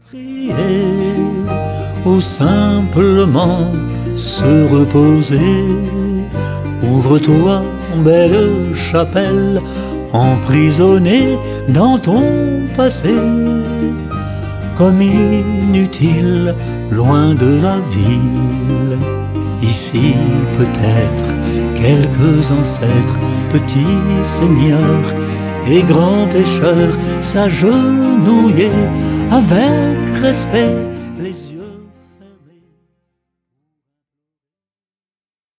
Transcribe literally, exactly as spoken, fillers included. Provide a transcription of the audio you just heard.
Prier ou simplement se reposer. Ouvre-toi, belle chapelle, emprisonnée dans ton passé, comme inutile, loin de la ville. Ici peut-être quelques ancêtres, petits seigneurs et grands pécheurs, s'agenouiller avec respect